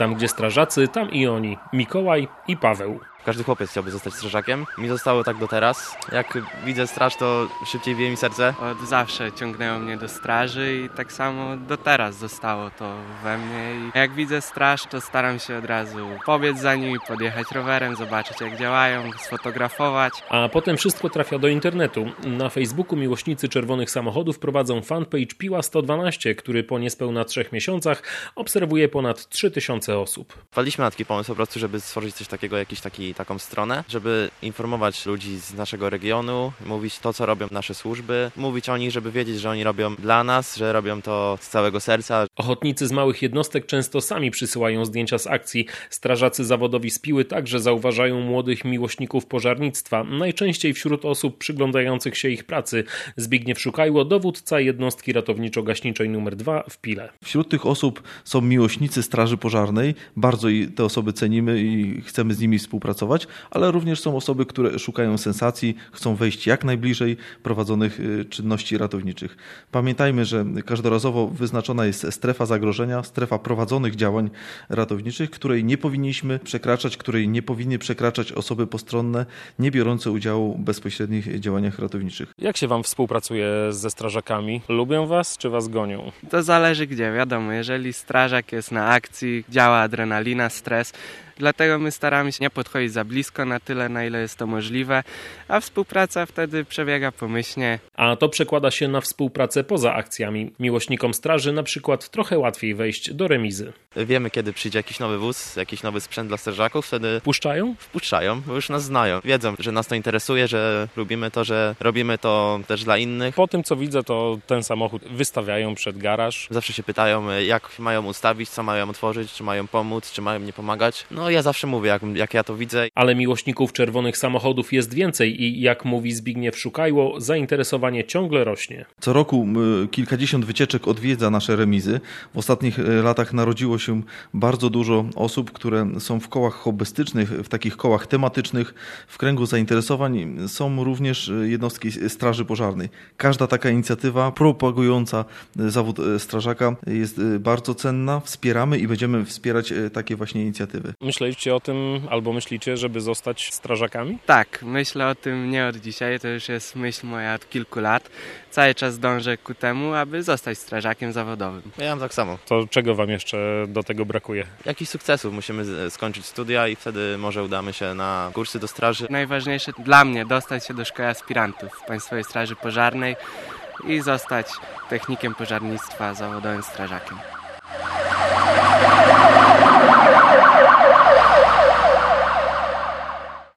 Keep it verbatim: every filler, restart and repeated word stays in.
Tam, gdzie strażacy, tam i oni. Mikołaj i Paweł. Każdy chłopiec chciałby zostać strażakiem. Mi zostało tak do teraz. Jak widzę straż, to szybciej bije mi serce. Od zawsze ciągnęło mnie do straży i tak samo do teraz zostało to we mnie. I jak widzę straż, to staram się od razu pobiec za nimi, podjechać rowerem, zobaczyć jak działają, sfotografować. A potem wszystko trafia do internetu. Na Facebooku miłośnicy czerwonych samochodów prowadzą fanpage Piła sto dwanaście, który po niespełna trzech miesiącach obserwuje ponad trzy tysiące osób. Wpadliśmy na taki pomysł po prostu, żeby stworzyć coś takiego, jakiś taki taką stronę, żeby informować ludzi z naszego regionu, mówić to, co robią nasze służby, mówić o nich, żeby wiedzieć, że oni robią dla nas, że robią to z całego serca. Ochotnicy z małych jednostek często sami przysyłają zdjęcia z akcji. Strażacy zawodowi z Piły także zauważają młodych miłośników pożarnictwa, najczęściej wśród osób przyglądających się ich pracy. Zbigniew Szukajło, dowódca jednostki ratowniczo-gaśniczej numer dwa w Pile. Wśród tych osób są miłośnicy straży pożarnej, bardzo te osoby cenimy i chcemy z nimi współpracować. Ale również są osoby, które szukają sensacji, chcą wejść jak najbliżej prowadzonych czynności ratowniczych. Pamiętajmy, że każdorazowo wyznaczona jest strefa zagrożenia, strefa prowadzonych działań ratowniczych, której nie powinniśmy przekraczać, której nie powinny przekraczać osoby postronne, nie biorące udziału w bezpośrednich działaniach ratowniczych. Jak się wam współpracuje ze strażakami? Lubią was czy was gonią? To zależy gdzie, wiadomo, jeżeli strażak jest na akcji, działa adrenalina, stres. Dlatego my staramy się nie podchodzić za blisko na tyle, na ile jest to możliwe, a współpraca wtedy przebiega pomyślnie. A to przekłada się na współpracę poza akcjami. Miłośnikom straży na przykład trochę łatwiej wejść do remizy. Wiemy, kiedy przyjdzie jakiś nowy wóz, jakiś nowy sprzęt dla strażaków, wtedy Puszczają? Wpuszczają, bo już nas znają. Wiedzą, że nas to interesuje, że lubimy to, że robimy to też dla innych. Po tym, co widzę, to ten samochód wystawiają przed garaż. Zawsze się pytają, jak mają ustawić, co mają otworzyć, czy mają pomóc, czy mają nie pomagać. No ja zawsze mówię, jak, jak ja to widzę. Ale miłośników czerwonych samochodów jest więcej i jak mówi Zbigniew Szukajło, zainteresowanie ciągle rośnie. Co roku kilkadziesiąt wycieczek odwiedza nasze remizy. W ostatnich latach narodziło się bardzo dużo osób, które są w kołach hobbystycznych, w takich kołach tematycznych. W kręgu zainteresowań są również jednostki straży pożarnej. Każda taka inicjatywa propagująca zawód strażaka jest bardzo cenna. Wspieramy i będziemy wspierać takie właśnie inicjatywy. Myśleliście o tym, albo myślicie, żeby zostać strażakami? Tak, myślę o tym nie od dzisiaj, to już jest myśl moja od kilku lat. Cały czas dążę ku temu, aby zostać strażakiem zawodowym. Ja mam tak samo. To czego wam jeszcze do tego brakuje? Jakichś sukcesów. Musimy skończyć studia i wtedy może udamy się na kursy do straży. Najważniejsze dla mnie dostać się do szkoły aspirantów w Państwowej Straży Pożarnej i zostać technikiem pożarnictwa zawodowym strażakiem.